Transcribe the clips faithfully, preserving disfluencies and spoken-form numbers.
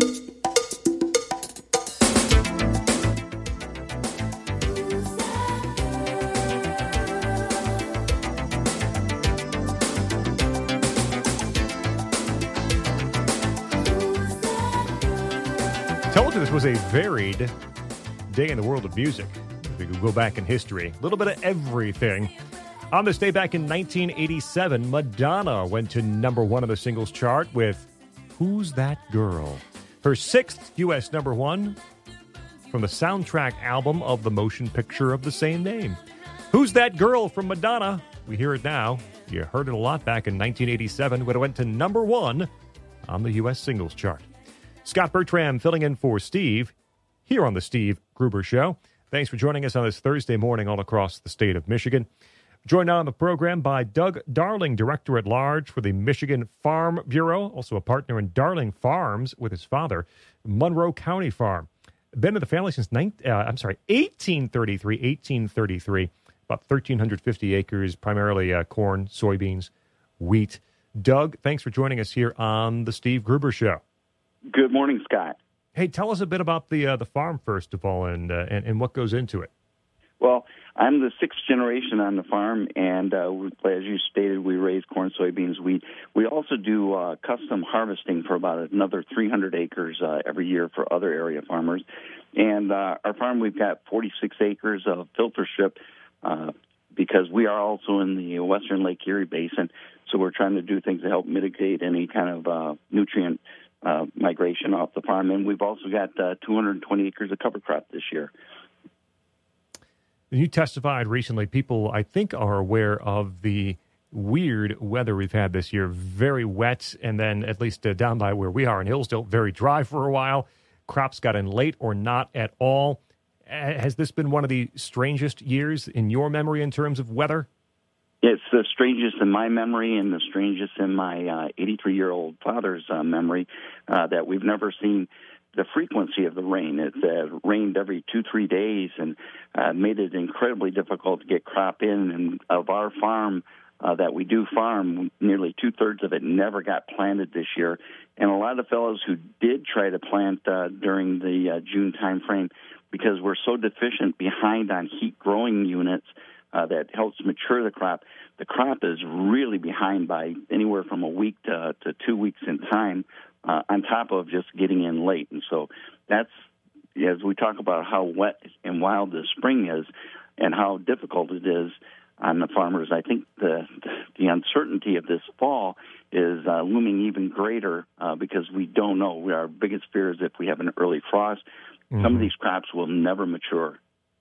Told you this was a varied day in the world of music. If we could go back in history, a little bit of everything. On this day back in nineteen eighty-seven, Madonna went to number one on the singles chart with Who's That Girl? Her sixth U S number one from the soundtrack album of the motion picture of the same name. Who's That Girl from Madonna? We hear it now. You heard it a lot back in nineteen eighty-seven when it went to number one on the U S singles chart. Scott Bertram filling in for Steve here on the Steve Gruber Show. Thanks for joining us on this Thursday morning all across the state of Michigan. Joined now on the program by Doug Darling, Director at Large for the Michigan Farm Bureau, also a partner in Darling Farms with his father, Monroe County Farm. Been in the family since nine, uh, I'm sorry, eighteen thirty-three, eighteen thirty-three, about one thousand three hundred fifty acres, primarily uh, corn, soybeans, wheat. Doug, thanks for joining us here on the Steve Gruber Show. Good morning, Scott. Hey, tell us a bit about the uh, the farm first of all, and, uh, and and what goes into it. Well, I'm the sixth generation on the farm, and uh, as you stated, we raise corn, soybeans, wheat. We also do uh, custom harvesting for about another three hundred acres uh, every year for other area farmers. And uh, our farm, we've got forty-six acres of filter strip uh, because we are also in the western Lake Erie Basin, so we're trying to do things to help mitigate any kind of uh, nutrient Uh, migration off the farm. And we've also got uh, two hundred twenty acres of cover crop this year. You testified recently. People, I think, are aware of the weird weather we've had this year. Very wet, and then at least uh, down by where we are in Hillsdale, very dry for a while. Crops got in late or not at all. Uh, has this been one of the strangest years in your memory in terms of weather? It's the strangest in my memory and the strangest in my uh, eighty-three-year-old father's uh, memory uh, that we've never seen the frequency of the rain. It's uh, rained every two, three days and uh, made it incredibly difficult to get crop in. And of our farm uh, that we do farm, nearly two-thirds of it never got planted this year. And a lot of fellows who did try to plant uh, during the uh, June time frame, because we're so deficient behind on heat growing units, Uh, that helps mature the crop. The crop is really behind by anywhere from a week to, to two weeks in time, uh, on top of just getting in late. And so that's, as we talk about how wet and wild the spring is and how difficult it is on the farmers, I think the the uncertainty of this fall is uh, looming even greater uh, because we don't know. Our biggest fear is if we have an early frost, mm-hmm. some of these crops will never mature.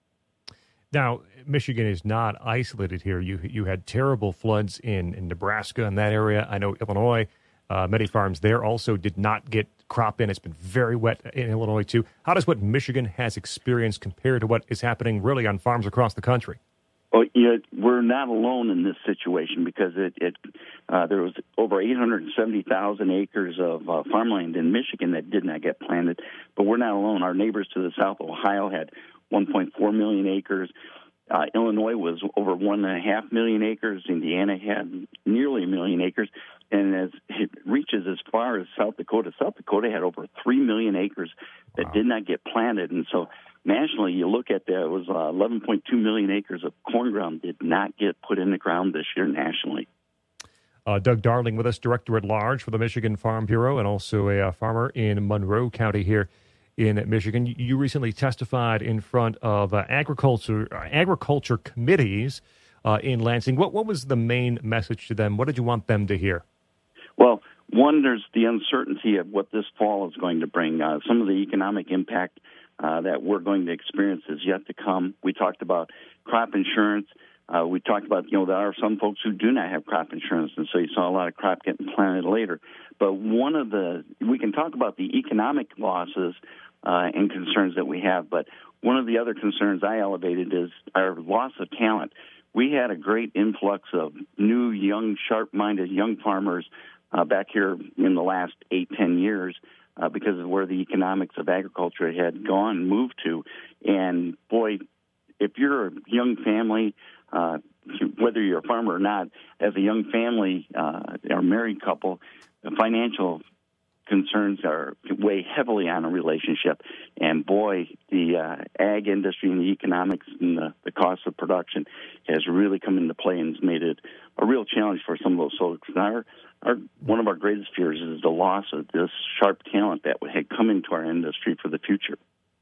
Now, Michigan is not isolated here. You you had terrible floods in, in Nebraska in that area. I know Illinois, uh, many farms there also did not get crop in. It's been very wet in Illinois, too. How does what Michigan has experienced compare to what is happening really on farms across the country? Well, you know, we're not alone in this situation because it, it uh, there was over eight hundred seventy thousand acres of uh, farmland in Michigan that did not get planted. But we're not alone. Our neighbors to the south, Ohio, had one point four million acres. Uh, Illinois was over one and a half million acres. Indiana had nearly a million acres. And as it reaches as far as South Dakota, South Dakota had over three million acres that wow. did not get planted. And so nationally, you look at that, it was uh, eleven point two million acres of corn ground did not get put in the ground this year nationally. Uh, Doug Darling with us, Director at Large for the Michigan Farm Bureau and also a uh, farmer in Monroe County here in Michigan. You recently testified in front of uh, agriculture uh, agriculture committees uh, in Lansing. What what was the main message to them? What did you want them to hear? Well, one, there's the uncertainty of what this fall is going to bring. Uh, some of the economic impact uh, that we're going to experience is yet to come. We talked about crop insurance. Uh, we talked about, you know, there are some folks who do not have crop insurance, and so you saw a lot of crop getting planted later. But one of the, we can talk about the economic losses uh, and concerns that we have, but one of the other concerns I elevated is our loss of talent. We had a great influx of new, young, sharp-minded young farmers uh, back here in the last eight, ten years uh, because of where the economics of agriculture had gone, moved to. And, boy, if you're a young family, uh, whether you're a farmer or not, as a young family uh, or married couple, the financial concerns are weigh heavily on a relationship. And boy, the uh, ag industry and the economics and the, the cost of production has really come into play and has made it a real challenge for some of those folks. And our, our, one of our greatest fears is the loss of this sharp talent that had come into our industry for the future.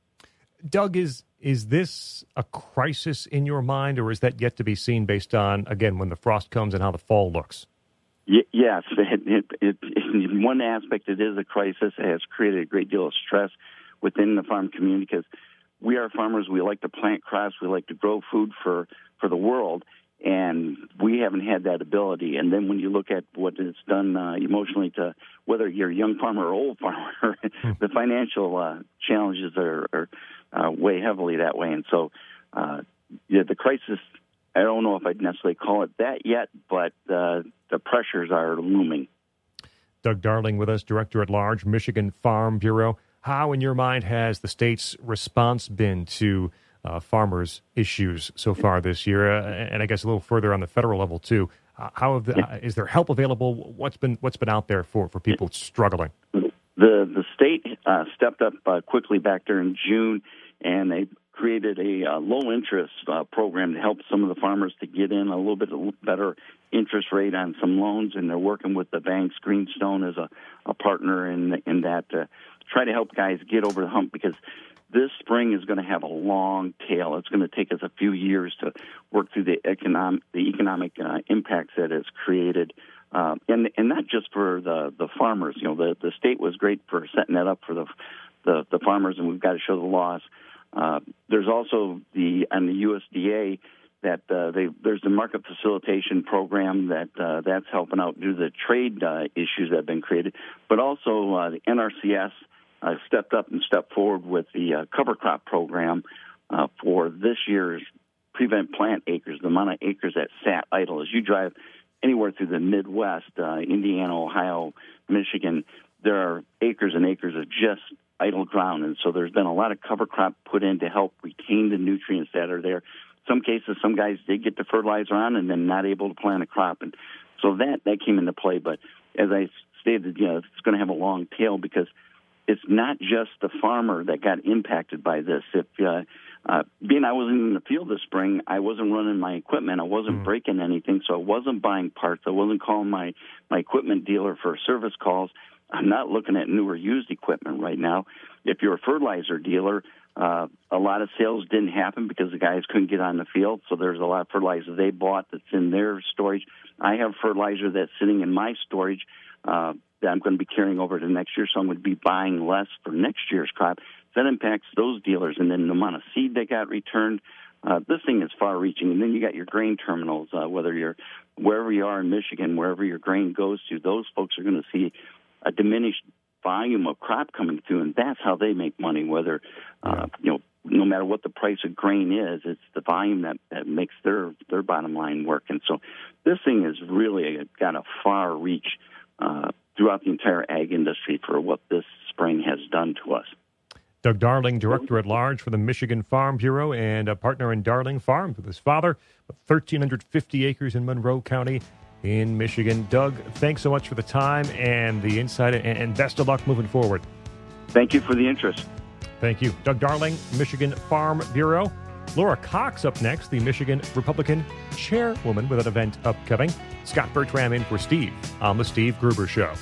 Doug, is is this a crisis in your mind, or is that yet to be seen based on, again, when the frost comes and how the fall looks? Y- yes. It, it, it, in one aspect, it is a crisis. It has created a great deal of stress within the farm community because we are farmers. We like to plant crops. We like to grow food for, for the world, and we haven't had that ability. And then when you look at what it's done uh, emotionally to whether you're a young farmer or old farmer, the financial uh, challenges are, are uh, weigh heavily that way. And so uh, yeah, the crisis, I don't know if I'd necessarily call it that yet, but uh, the pressures are looming. Doug Darling with us, Director at Large, Michigan Farm Bureau. How, in your mind, has the state's response been to uh, farmers' issues so far this year? Uh, and I guess a little further on the federal level, too. Uh, how have the, uh, is there help available? What's been what's been out there for, for people struggling? The the state uh, stepped up uh, quickly back there in June, and they created a uh, low-interest uh, program to help some of the farmers to get in a little bit better interest rate on some loans, and they're working with the banks. Greenstone is a, a partner in in that to try to help guys get over the hump because this spring is going to have a long tail. It's going to take us a few years to work through the economic the economic uh, impacts that it's created, uh, and and not just for the, the farmers. You know, the, the state was great for setting that up for the the, the farmers, and we've got to show the loss. Uh, there's also the on the U S D A that uh, they, there's the market facilitation program that uh, that's helping out due to the trade uh, issues that have been created, but also uh, the N R C S uh, stepped up and stepped forward with the uh, cover crop program uh, for this year's prevent plant acres, the amount of acres that sat idle. As you drive anywhere through the Midwest, uh, Indiana, Ohio, Michigan, there are acres and acres of just idle ground, and so there's been a lot of cover crop put in to help retain the nutrients that are there. Some cases, some guys did get the fertilizer on and then not able to plant a crop, and so that that came into play. But as I stated, you know, it's going to have a long tail because it's not just the farmer that got impacted by this. If uh, uh, being I wasn't in the field this spring, I wasn't running my equipment, I wasn't mm. breaking anything, so I wasn't buying parts, I wasn't calling my my equipment dealer for service calls. I'm not looking at new or used equipment right now. If you're a fertilizer dealer, uh, a lot of sales didn't happen because the guys couldn't get on the field, so there's a lot of fertilizer they bought that's in their storage. I have fertilizer that's sitting in my storage uh, that I'm going to be carrying over to next year, so I'm going to be buying less for next year's crop. That impacts those dealers, and then the amount of seed that got returned. Uh, this thing is far-reaching, and then you got your grain terminals, uh, whether you're wherever you are in Michigan, wherever your grain goes to, those folks are going to see a diminished volume of crop coming through, and that's how they make money, whether, uh, you know, no matter what the price of grain is, it's the volume that, that makes their, their bottom line work. And so this thing has really got a far reach uh, throughout the entire ag industry for what this spring has done to us. Doug Darling, Director at Large for the Michigan Farm Bureau and a partner in Darling Farms with his father, one thousand three hundred fifty acres in Monroe County in Michigan. Doug, thanks so much for the time and the insight, and best of luck moving forward. Thank you for the interest. Thank you. Doug Darling, Michigan Farm Bureau. Laura Cox up next, the Michigan Republican chairwoman with an event upcoming. Scott Bertram in for Steve on The Steve Gruber Show.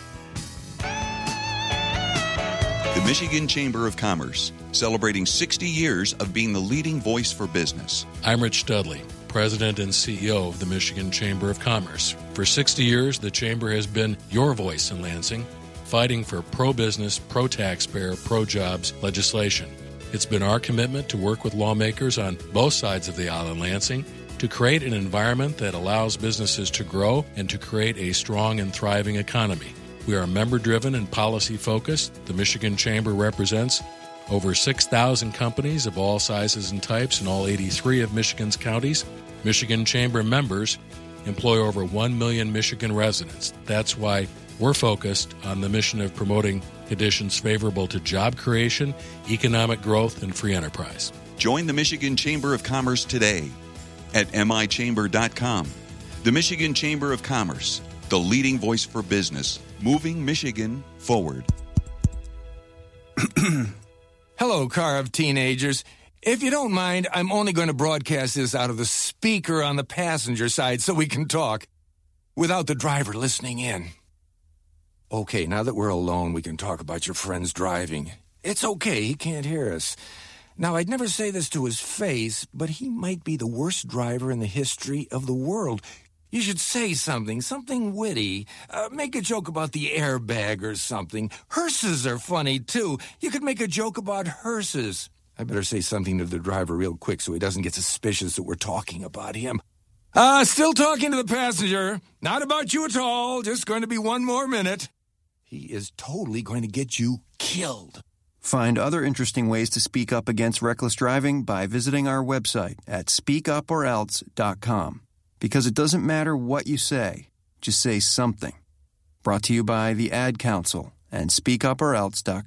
The Michigan Chamber of Commerce, celebrating sixty years of being the leading voice for business. I'm Rich Dudley, President and C E O of the Michigan Chamber of Commerce. For sixty years, the Chamber has been your voice in Lansing, fighting for pro-business, pro-taxpayer, pro-jobs legislation. It's been our commitment to work with lawmakers on both sides of the aisle in Lansing to create an environment that allows businesses to grow and to create a strong and thriving economy. We are member-driven and policy-focused. The Michigan Chamber represents over six thousand companies of all sizes and types in all eighty-three of Michigan's counties. Michigan Chamber members employ over one million Michigan residents. That's why we're focused on the mission of promoting conditions favorable to job creation, economic growth, and free enterprise. Join the Michigan Chamber of Commerce today at m i chamber dot com. The Michigan Chamber of Commerce, the leading voice for business, moving Michigan forward. Hello, car of teenagers. If you don't mind, I'm only going to broadcast this out of the speaker on the passenger side so we can talk without the driver listening in. Okay, now that we're alone, we can talk about your friend's driving. It's okay, he can't hear us. Now, I'd never say this to his face, but he might be the worst driver in the history of the world. You should say something, something witty. Uh, make a joke about the airbag or something. Hearses are funny, too. You could make a joke about hearses. I better say something to the driver real quick so he doesn't get suspicious that we're talking about him. Uh, still talking to the passenger. Not about you at all. Just going to be one more minute. He is totally going to get you killed. Find other interesting ways to speak up against reckless driving by visiting our website at speak up or else dot com. Because it doesn't matter what you say, just say something. Brought to you by the Ad Council and speak up or else dot com.